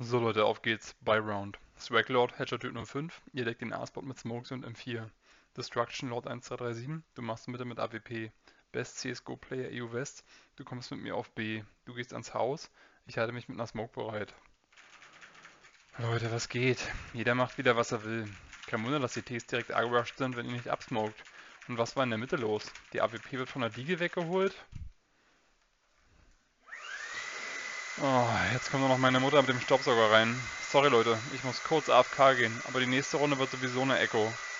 So Leute, auf geht's. Buy Round. Swaglord, Hatcher Typ 05. Ihr deckt den A-Spot mit Smokes und M4. Destruction Lord 1237. Du machst Mitte mit AWP. Best CSGO Player EU West. Du kommst mit mir auf B. Du gehst ans Haus. Ich halte mich mit einer Smoke bereit. Leute, was geht? Jeder macht wieder, was er will. Kein Wunder, dass die Ts direkt A-gerusht sind, wenn ihr nicht absmoked. Und was war in der Mitte los? Die AWP wird von der Diege weggeholt. Oh, jetzt kommt nur noch meine Mutter mit dem Staubsauger rein. Sorry Leute, ich muss kurz AFK gehen, aber die nächste Runde wird sowieso eine Echo.